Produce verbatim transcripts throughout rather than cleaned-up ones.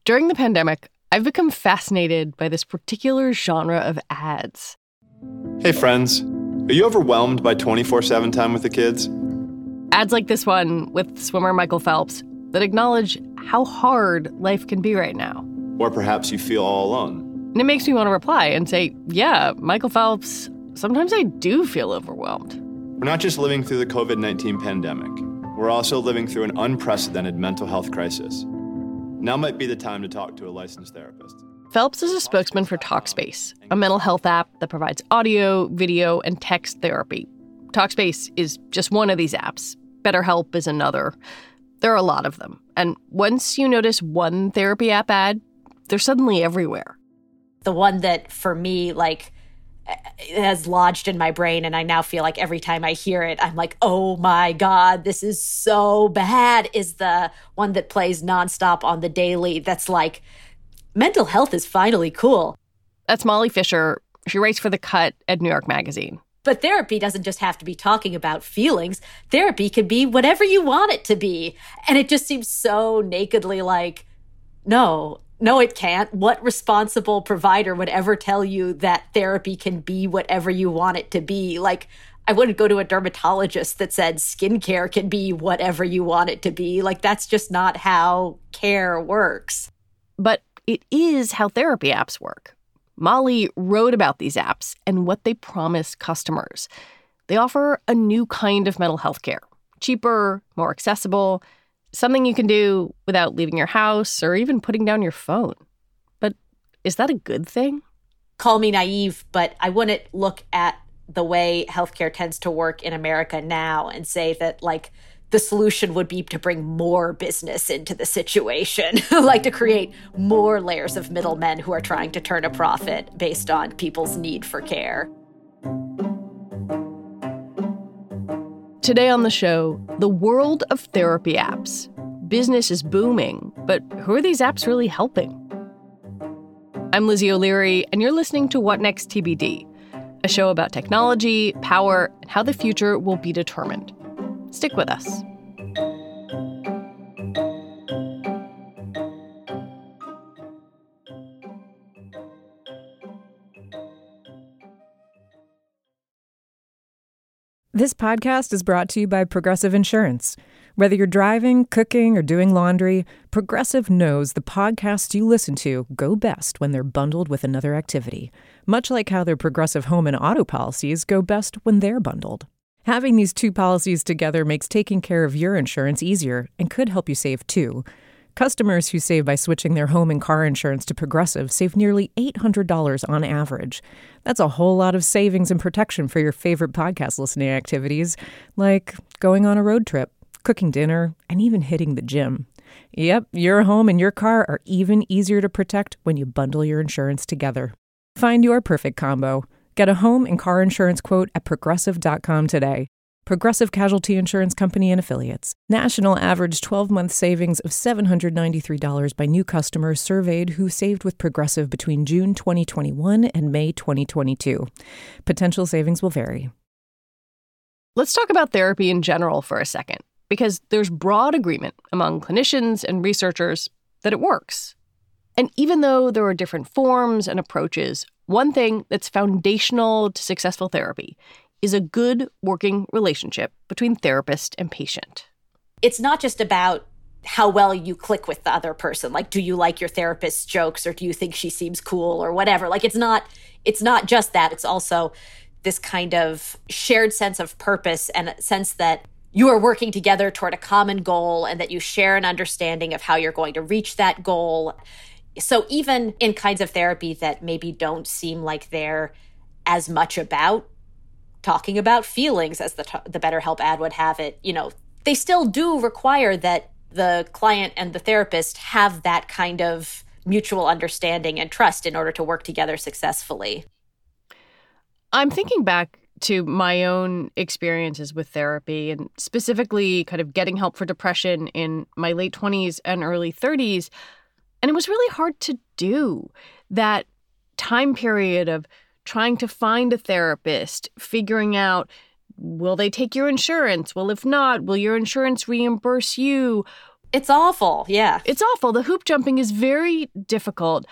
During the pandemic, I've become fascinated by this particular genre of ads. Hey friends, are you overwhelmed by twenty-four seven time with the kids? Ads like this one with swimmer Michael Phelps that acknowledge how hard life can be right now. Or perhaps you feel all alone. And it makes me want to reply and say, yeah, Michael Phelps, sometimes I do feel overwhelmed. We're not just living through the covid nineteen pandemic. We're also living through an unprecedented mental health crisis. Now might be the time to talk to a licensed therapist. Phelps is a spokesman for Talkspace, a mental health app that provides audio, video, and text therapy. Talkspace is just one of these apps. BetterHelp is another. There are a lot of them. And once you notice one therapy app ad, they're suddenly everywhere. The one that, for me, like, has lodged in my brain, and I now feel like every time I hear it, I'm like, oh my God, this is so bad, is the one that plays nonstop on the daily that's like, mental health is finally cool. That's Molly Fisher. She writes for The Cut at New York Magazine. But therapy doesn't just have to be talking about feelings. Therapy can be whatever you want it to be. And it just seems so nakedly like, no, no, it can't. What responsible provider would ever tell you that therapy can be whatever you want it to be? Like, I wouldn't go to a dermatologist that said skincare can be whatever you want it to be. Like, that's just not how care works. But it is how therapy apps work. Molly wrote about these apps and what they promise customers. They offer a new kind of mental health care, cheaper, more accessible, something you can do without leaving your house or even putting down your phone. But is that a good thing? Call me naive, but I wouldn't look at the way healthcare tends to work in America now and say that, like, the solution would be to bring more business into the situation, like to create more layers of middlemen who are trying to turn a profit based on people's need for care. Today on the show, the world of therapy apps. Business is booming, but who are these apps really helping? I'm Lizzie O'Leary, and you're listening to What Next T B D, a show about technology, power, and how the future will be determined. Stick with us. This podcast is brought to you by Progressive Insurance. Whether you're driving, cooking, or doing laundry, Progressive knows the podcasts you listen to go best when they're bundled with another activity, much like how their Progressive home and auto policies go best when they're bundled. Having these two policies together makes taking care of your insurance easier and could help you save too. Customers who save by switching their home and car insurance to Progressive save nearly eight hundred dollars on average. That's a whole lot of savings and protection for your favorite podcast listening activities, like going on a road trip, cooking dinner, and even hitting the gym. Yep, your home and your car are even easier to protect when you bundle your insurance together. Find your perfect combo. Get a home and car insurance quote at progressive dot com today. Progressive Casualty Insurance Company and Affiliates. National average twelve-month savings of seven hundred ninety-three dollars by new customers surveyed who saved with Progressive between June twenty twenty-one and May twenty twenty-two. Potential savings will vary. Let's talk about therapy in general for a second, because there's broad agreement among clinicians and researchers that it works. And even though there are different forms and approaches, one thing that's foundational to successful therapy is a good working relationship between therapist and patient. It's not just about how well you click with the other person. Like, do you like your therapist's jokes, or do you think she seems cool, or whatever? Like, it's not, it's not just that. It's also this kind of shared sense of purpose and a sense that you are working together toward a common goal and that you share an understanding of how you're going to reach that goal. So even in kinds of therapy that maybe don't seem like they're as much about talking about feelings as the t- the BetterHelp ad would have it, you know, they still do require that the client and the therapist have that kind of mutual understanding and trust in order to work together successfully. I'm thinking back to my own experiences with therapy and specifically kind of getting help for depression in my late twenties and early thirties. And it was really hard to do. That time period of trying to find a therapist, figuring out, will they take your insurance? Well, if not, will your insurance reimburse you? It's awful, yeah. It's awful. The hoop jumping is very difficult.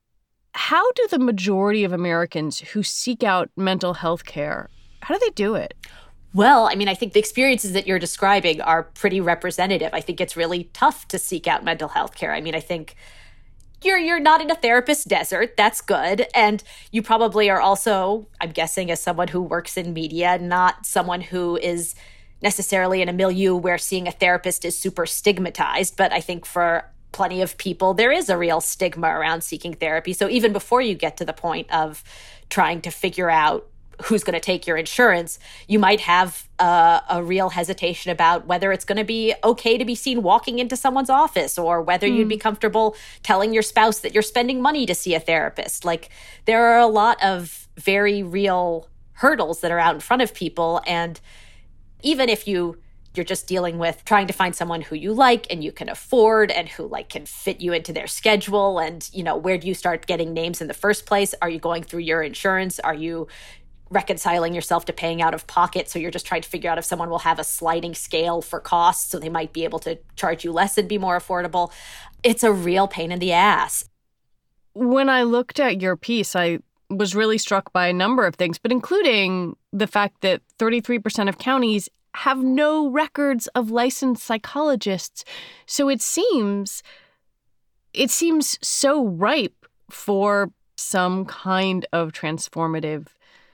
How do the majority of Americans who seek out mental health care, how do they do it? Well, I mean, I think the experiences that you're describing are pretty representative. I think it's really tough to seek out mental health care. I mean, I think you're you're not in a therapist desert. That's good. And you probably are also, I'm guessing, as someone who works in media, not someone who is necessarily in a milieu where seeing a therapist is super stigmatized. But I think for plenty of people, there is a real stigma around seeking therapy. So even before you get to the point of trying to figure out who's going to take your insurance, you might have uh, a real hesitation about whether it's going to be okay to be seen walking into someone's office, or whether mm. you'd be comfortable telling your spouse that you're spending money to see a therapist. Like, there are a lot of very real hurdles that are out in front of people. And even if you you're just dealing with trying to find someone who you like and you can afford and who like can fit you into their schedule, and, you know, where do you start getting names in the first place? Are you going through your insurance? Are you reconciling yourself to paying out of pocket? So you're just trying to figure out if someone will have a sliding scale for costs, so they might be able to charge you less and be more affordable. It's a real pain in the ass. When I looked at your piece, I was really struck by a number of things, but including the fact that thirty-three percent of counties have no records of licensed psychologists. So it seems, it seems so ripe for some kind of transformative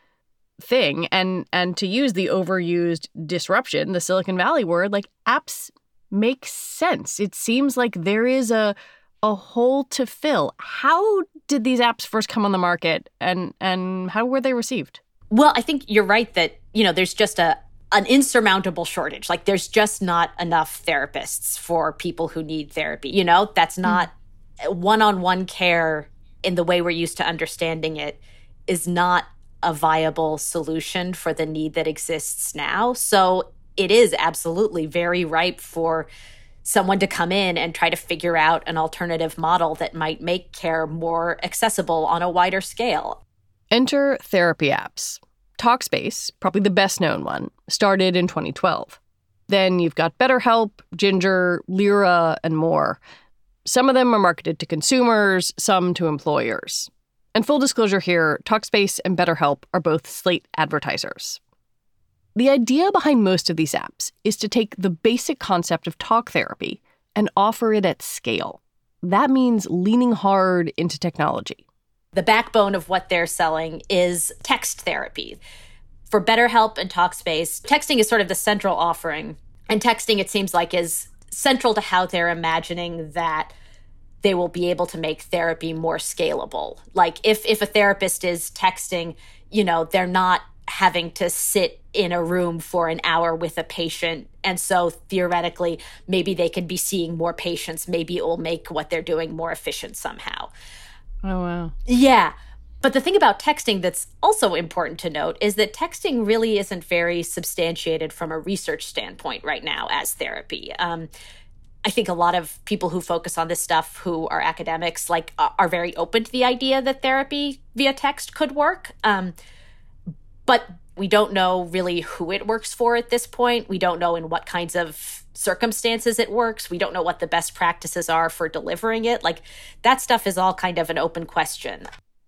thing. And and to use the overused disruption, the Silicon Valley word, like, apps make sense. It seems like there is a a hole to fill. How did these apps first come on the market, and and how were they received? Well, I think you're right that, you know, there's just a an insurmountable shortage. Like, there's just not enough therapists for people who need therapy. You know, that's not mm. one-on-one care in the way we're used to understanding it is not a viable solution for the need that exists now. So it is absolutely very ripe for someone to come in and try to figure out an alternative model that might make care more accessible on a wider scale. Enter therapy apps. Talkspace, probably the best known one, started in twenty twelve. Then you've got BetterHelp, Ginger, Lyra, and more. Some of them are marketed to consumers, some to employers. And full disclosure here, Talkspace and BetterHelp are both Slate advertisers. The idea behind most of these apps is to take the basic concept of talk therapy and offer it at scale. That means leaning hard into technology. The backbone of what they're selling is text therapy. For BetterHelp and Talkspace, texting is sort of the central offering. And texting, it seems like, is central to how they're imagining that they will be able to make therapy more scalable. Like, if if a therapist is texting, you know, they're not having to sit in a room for an hour with a patient. And so theoretically, maybe they could be seeing more patients. Maybe it will make what they're doing more efficient somehow. Oh, wow. Yeah. But the thing about texting that's also important to note is that texting really isn't very substantiated from a research standpoint right now as therapy. Um, I think a lot of people who focus on this stuff, who are academics, like are very open to the idea that therapy via text could work. Um, but we don't know really who it works for at this point. We don't know in what kinds of circumstances it works. We don't know what the best practices are for delivering it. Like, that stuff is all kind of an open question.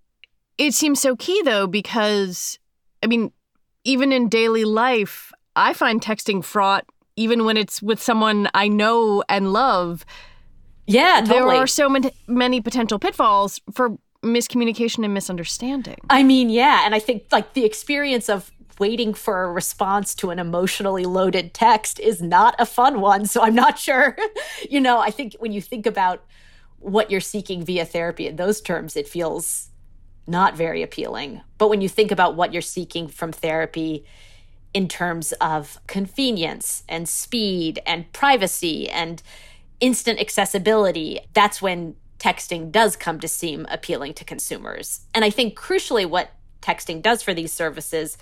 It seems so key, though, because, I mean, even in daily life, I find texting fraught, even when it's with someone I know and love. Yeah, totally. There are so many, many potential pitfalls for miscommunication and misunderstanding. I mean, yeah. And I think, like, the experience of waiting for a response to an emotionally loaded text is not a fun one. So I'm not sure. You know, I think when you think about what you're seeking via therapy in those terms, it feels not very appealing. But when you think about what you're seeking from therapy in terms of convenience and speed and privacy and instant accessibility, that's when texting does come to seem appealing to consumers. And I think crucially what texting does for these services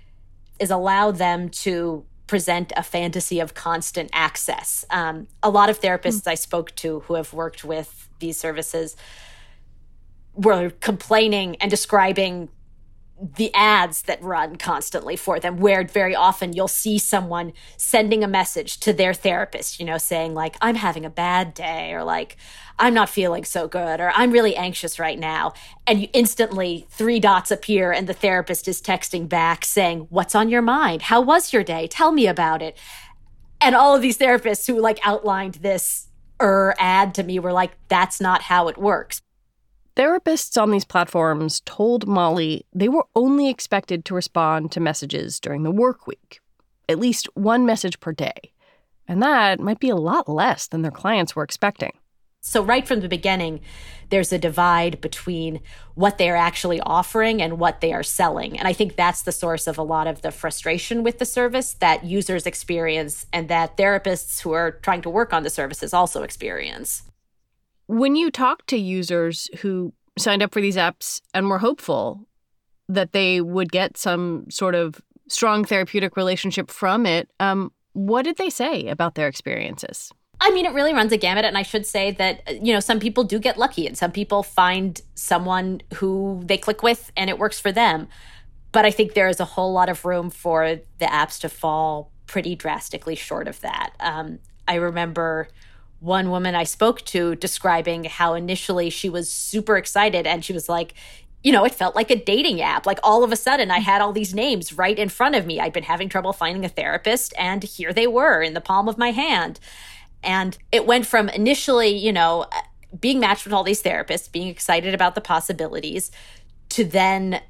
is allow them to present a fantasy of constant access. Um, a lot of therapists mm. I spoke to who have worked with these services were complaining and describing the ads that run constantly for them, where very often you'll see someone sending a message to their therapist, you know, saying like, I'm having a bad day, or like, I'm not feeling so good, or I'm really anxious right now. And you instantly three dots appear and the therapist is texting back saying, what's on your mind? How was your day? Tell me about it. And all of these therapists who like outlined this er ad to me were like, that's not how it works. Therapists on these platforms told Molly they were only expected to respond to messages during the work week, at least one message per day. And that might be a lot less than their clients were expecting. So right from the beginning, there's a divide between what they are actually offering and what they are selling. And I think that's the source of a lot of the frustration with the service that users experience and that therapists who are trying to work on the services also experience. When you talk to users who signed up for these apps and were hopeful that they would get some sort of strong therapeutic relationship from it, um, what did they say about their experiences? I mean, it really runs a gamut. And I should say that, you know, some people do get lucky and some people find someone who they click with and it works for them. But I think there is a whole lot of room for the apps to fall pretty drastically short of that. Um, I remember one woman I spoke to describing how initially she was super excited and she was like, you know, it felt like a dating app. Like all of a sudden I had all these names right in front of me. I'd been having trouble finding a therapist and here they were in the palm of my hand. And it went from initially, you know, being matched with all these therapists, being excited about the possibilities, to then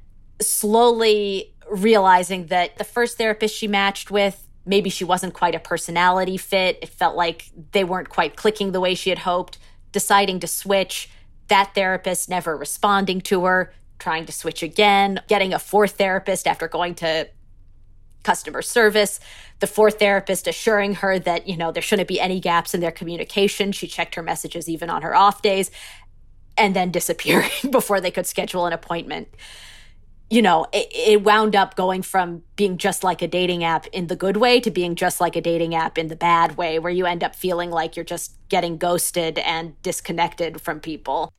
slowly realizing that the first therapist she matched with, maybe she wasn't quite a personality fit. It felt like they weren't quite clicking the way she had hoped, deciding to switch, that therapist never responding to her, trying to switch again, getting a fourth therapist after going to customer service, the fourth therapist assuring her that, you know, there shouldn't be any gaps in their communication. She checked her messages even on her off days, and then disappearing before they could schedule an appointment. You know, it, it wound up going from being just like a dating app in the good way to being just like a dating app in the bad way, where you end up feeling like you're just getting ghosted and disconnected from people.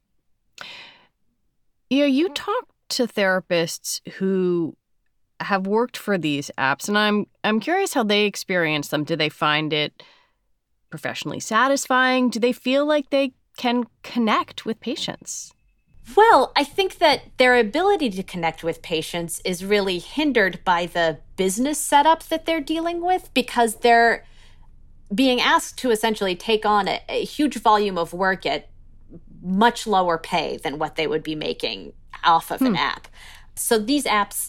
You know, you talk to therapists who have worked for these apps, and I'm I'm curious how they experience them. Do they find it professionally satisfying? Do they feel like they can connect with patients? Well, I think that their ability to connect with patients is really hindered by the business setup that they're dealing with, because they're being asked to essentially take on a, a huge volume of work at much lower pay than what they would be making off of hmm. an app. So these apps,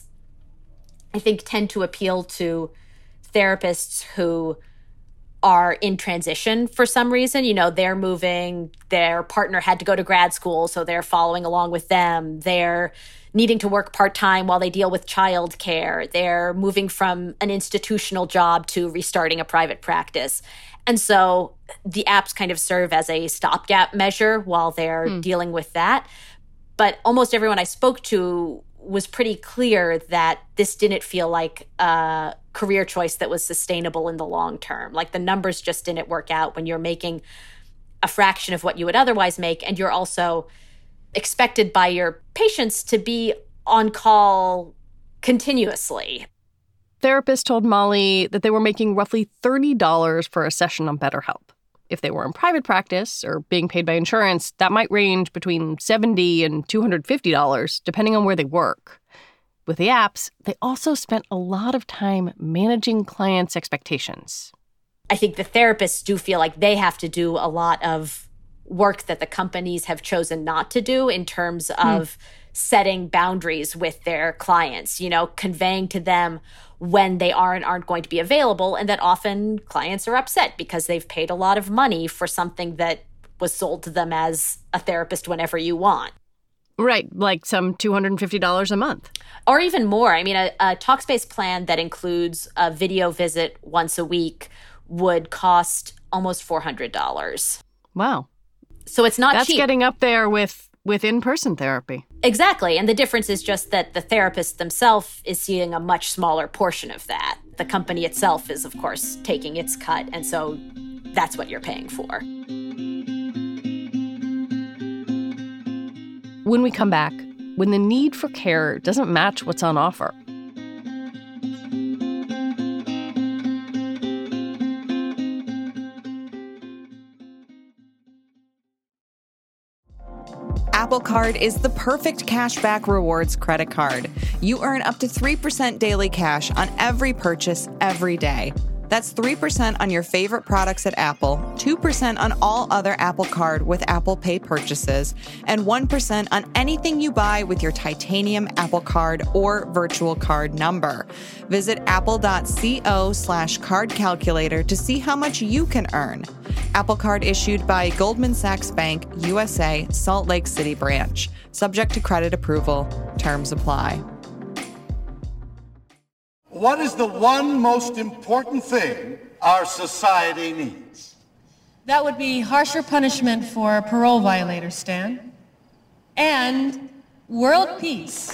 I think, tend to appeal to therapists who are in transition for some reason. You know, they're moving, their partner had to go to grad school, so they're following along with them. They're needing to work part-time while they deal with childcare. They're moving from an institutional job to restarting a private practice. And so the apps kind of serve as a stopgap measure while they're hmm. dealing with that. But almost everyone I spoke to was pretty clear that this didn't feel like a career choice that was sustainable in the long term. Like the numbers just didn't work out when you're making a fraction of what you would otherwise make, and you're also expected by your patients to be on call continuously. Therapists told Molly that they were making roughly thirty dollars for a session on BetterHelp. If they were in private practice or being paid by insurance, that might range between seventy dollars and two hundred fifty dollars, depending on where they work. With the apps, they also spent a lot of time managing clients' expectations. I think the therapists do feel like they have to do a lot of work that the companies have chosen not to do in terms of hmm. setting boundaries with their clients, you know, conveying to them when they are and aren't going to be available, and that often clients are upset because they've paid a lot of money for something that was sold to them as a therapist whenever you want. Right, like some two hundred fifty dollars a month. Or even more. I mean, a, a Talkspace plan that includes a video visit once a week would cost almost four hundred dollars. Wow. So it's not That's cheap. That's getting up there with, with in-person therapy. Exactly. And the difference is just that the therapist themselves is seeing a much smaller portion of that. The company itself is, of course, taking its cut. And so that's what you're paying for. When we come back, when the need for care doesn't match what's on offer? Apple Card is the perfect cashback rewards credit card. You earn up to three percent daily cash on every purchase every day. That's three percent on your favorite products at Apple, two percent on all other Apple Card with Apple Pay purchases, and one percent on anything you buy with your titanium Apple Card or virtual card number. Visit apple.co slash card calculator to see how much you can earn. Apple Card issued by Goldman Sachs Bank, U S A, Salt Lake City branch. Subject to credit approval. Terms apply. What is the one most important thing our society needs? That would be harsher punishment for parole violators, Stan. And world peace.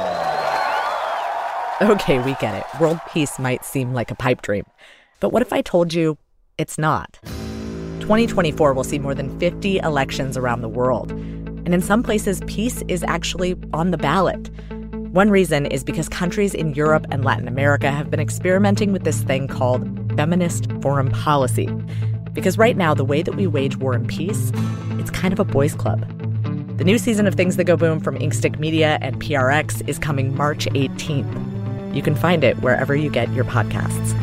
Okay, we get it. World peace might seem like a pipe dream. But what if I told you it's not? twenty twenty-four will see more than fifty elections around the world. And in some places, peace is actually on the ballot. One reason is because countries in Europe and Latin America have been experimenting with this thing called feminist foreign policy. Because right now, the way that we wage war and peace, it's kind of a boys' club. The new season of Things That Go Boom from Inkstick Media and P R X is coming March eighteenth. You can find it wherever you get your podcasts.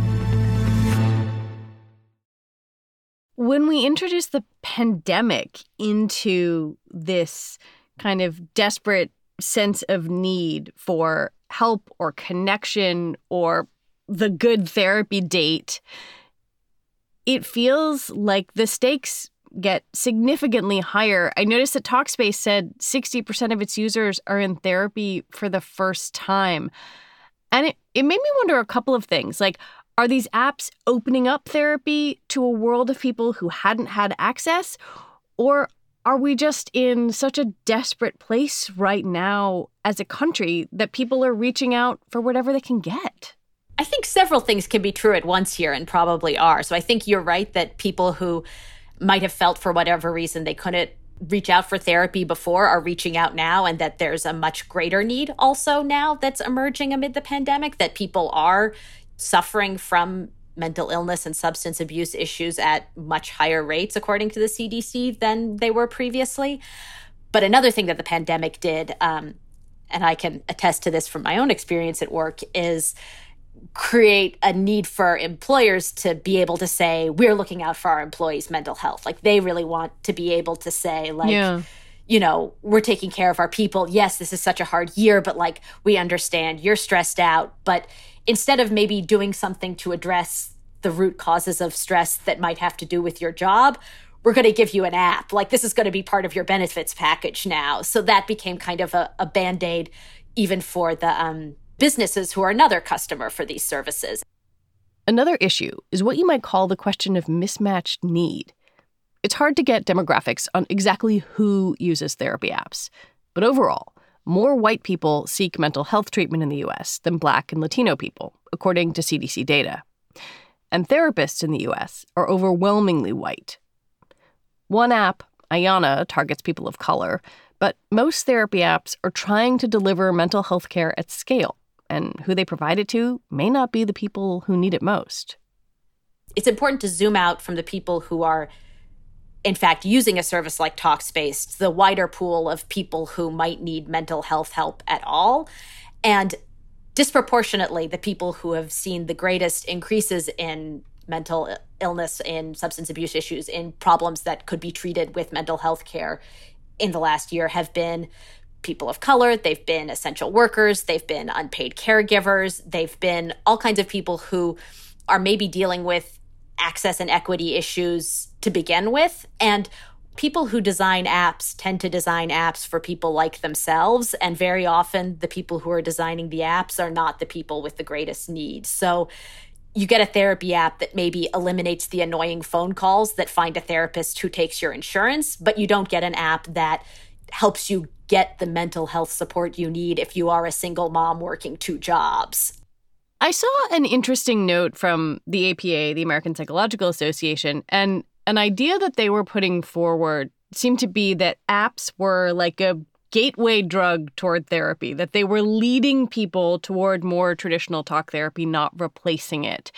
When we introduce the pandemic into this kind of desperate sense of need for help or connection or the good therapy date, it feels like the stakes get significantly higher. I noticed that Talkspace said sixty percent of its users are in therapy for the first time. And it, it made me wonder a couple of things. Like, are these apps opening up therapy to a world of people who hadn't had access? Or are we just in such a desperate place right now as a country that people are reaching out for whatever they can get? I think several things can be true at once here and probably are. So I think you're right that people who might have felt for whatever reason they couldn't reach out for therapy before are reaching out now, and that there's a much greater need also now that's emerging amid the pandemic, that people are suffering from mental illness and substance abuse issues at much higher rates, according to the C D C, than they were previously. But another thing that the pandemic did, um, and I can attest to this from my own experience at work, is create a need for employers to be able to say, we're looking out for our employees' mental health. Like, they really want to be able to say, like, yeah. you know, we're taking care of our people. Yes, this is such a hard year, but like, we understand you're stressed out. But instead of maybe doing something to address the root causes of stress that might have to do with your job, we're going to give you an app. Like, this is going to be part of your benefits package now. So that became kind of a, a Band-Aid even for the um, businesses who are another customer for these services. Another issue is what you might call the question of mismatched need. It's hard to get demographics on exactly who uses therapy apps. But overall, more white people seek mental health treatment in the U S than Black and Latino people, according to C D C data. And therapists in the U S are overwhelmingly white. One app, Ayana, targets people of color, but most therapy apps are trying to deliver mental health care at scale, and who they provide it to may not be the people who need it most. It's important to zoom out from the people who are, in fact, using a service like Talkspace, the wider pool of people who might need mental health help at all, and disproportionately the people who have seen the greatest increases in mental illness, in substance abuse issues, in problems that could be treated with mental health care in the last year have been people of color, they've been essential workers, they've been unpaid caregivers, they've been all kinds of people who are maybe dealing with access and equity issues to begin with. And people who design apps tend to design apps for people like themselves. And very often the people who are designing the apps are not the people with the greatest needs. So you get a therapy app that maybe eliminates the annoying phone calls that find a therapist who takes your insurance, but you don't get an app that helps you get the mental health support you need if you are a single mom working two jobs. I saw an interesting note from the A P A, the American Psychological Association, and an idea that they were putting forward seemed to be that apps were like a gateway drug toward therapy, that they were leading people toward more traditional talk therapy, not replacing it.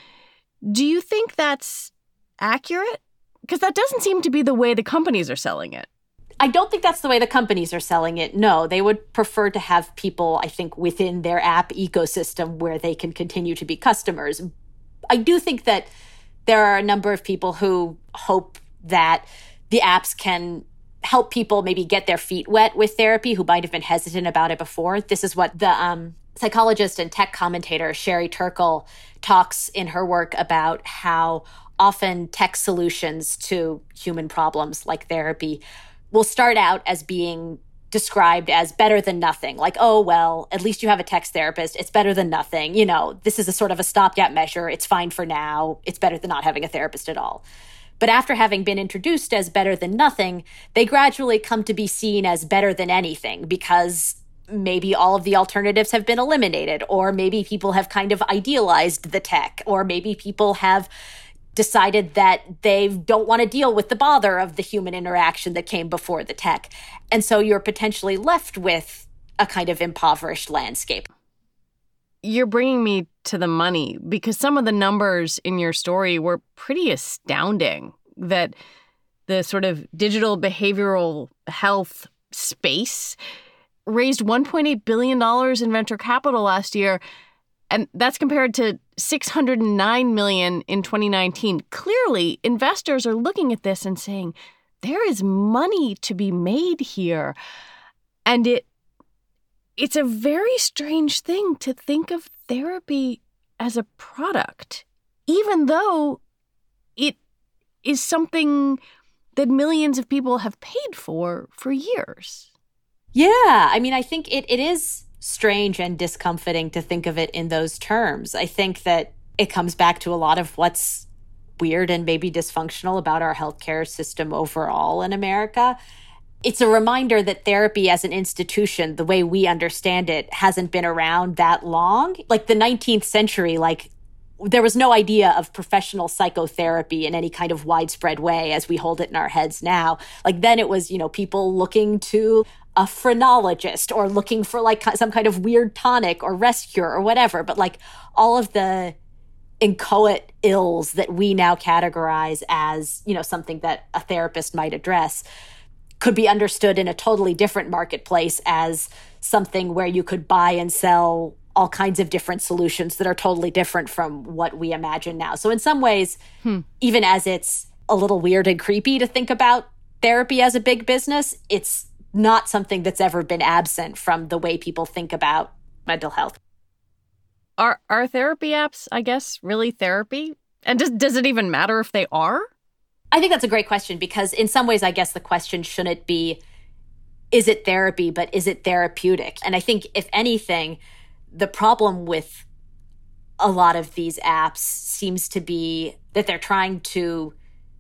Do you think that's accurate? Because that doesn't seem to be the way the companies are selling it. I don't think that's the way the companies are selling it. No, they would prefer to have people, I think, within their app ecosystem where they can continue to be customers. I do think that there are a number of people who hope that the apps can help people maybe get their feet wet with therapy who might have been hesitant about it before. This is what the um, psychologist and tech commentator Sherry Turkle talks in her work about, how often tech solutions to human problems like therapy will start out as being described as better than nothing. Like, oh, well, at least you have a text therapist. It's better than nothing. You know, this is a sort of a stopgap measure. It's fine for now. It's better than not having a therapist at all. But after having been introduced as better than nothing, they gradually come to be seen as better than anything, because maybe all of the alternatives have been eliminated, or maybe people have kind of idealized the tech, or maybe people have decided that they don't want to deal with the bother of the human interaction that came before the tech. And so you're potentially left with a kind of impoverished landscape. You're bringing me to the money, because some of the numbers in your story were pretty astounding, that the sort of digital behavioral health space raised one point eight billion dollars in venture capital last year. And that's compared to six hundred nine million dollars in twenty nineteen. Clearly, investors are looking at this and saying, there is money to be made here. And it it's a very strange thing to think of therapy as a product, even though it is something that millions of people have paid for for years. Yeah, I mean, I think it, it is strange and discomforting to think of it in those terms. I think that it comes back to a lot of what's weird and maybe dysfunctional about our healthcare system overall in America. It's a reminder that therapy as an institution, the way we understand it, hasn't been around that long. Like the nineteenth century, like there was no idea of professional psychotherapy in any kind of widespread way as we hold it in our heads now. Like then it was, you know, people looking to a phrenologist or looking for like some kind of weird tonic or rest cure or whatever. But like all of the inchoate ills that we now categorize as, you know, something that a therapist might address could be understood in a totally different marketplace as something where you could buy and sell all kinds of different solutions that are totally different from what we imagine now. So in some ways, hmm. even as it's a little weird and creepy to think about therapy as a big business, it's not something that's ever been absent from the way people think about mental health. Are are therapy apps, I guess, really therapy? And does does it even matter if they are? I think that's a great question, because in some ways, I guess the question shouldn't be, is it therapy, but is it therapeutic? And I think, if anything, the problem with a lot of these apps seems to be that they're trying to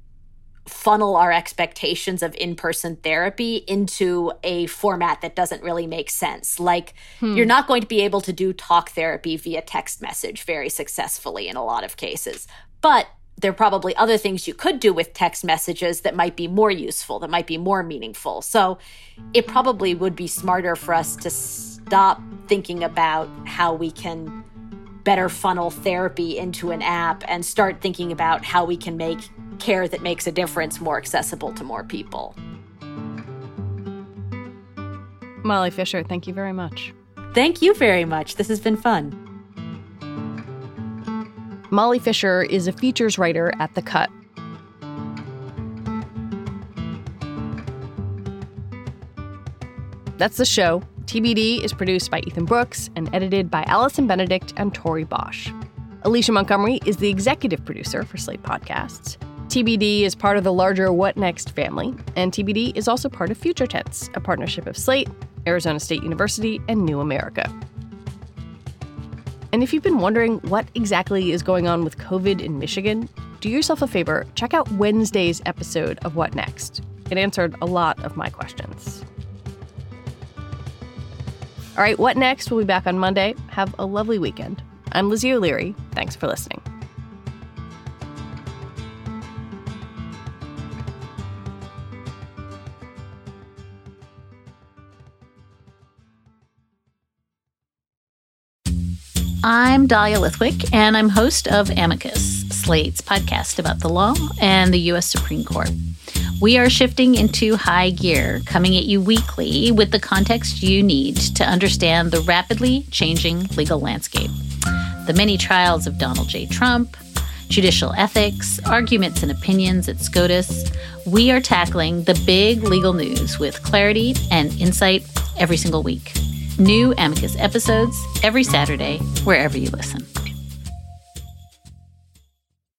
funnel our expectations of in-person therapy into a format that doesn't really make sense. Like, hmm. you're not going to be able to do talk therapy via text message very successfully in a lot of cases. But there are probably other things you could do with text messages that might be more useful, that might be more meaningful. So it probably would be smarter for us to stop thinking about how we can better funnel therapy into an app and start thinking about how we can make care that makes a difference more accessible to more people. Molly Fischer, thank you very much. Thank you very much. This has been fun. Molly Fischer is a features writer at The Cut. That's the show. T B D is produced by Ethan Brooks and edited by Allison Benedict and Tori Bosch. Alicia Montgomery is the executive producer for Slate Podcasts. T B D is part of the larger What Next family, and T B D is also part of Future Tense, a partnership of Slate, Arizona State University, and New America. And if you've been wondering what exactly is going on with COVID in Michigan, do yourself a favor, check out Wednesday's episode of What Next. It answered a lot of my questions. All right, What Next? We'll be back on Monday. Have a lovely weekend. I'm Lizzie O'Leary. Thanks for listening. I'm Dahlia Lithwick, and I'm host of Amicus, Slate's podcast about the law and the U S Supreme Court. We are shifting into high gear, coming at you weekly with the context you need to understand the rapidly changing legal landscape. The many trials of Donald J. Trump, judicial ethics, arguments and opinions at SCOTUS. We are tackling the big legal news with clarity and insight every single week. New Amicus episodes every Saturday, wherever you listen.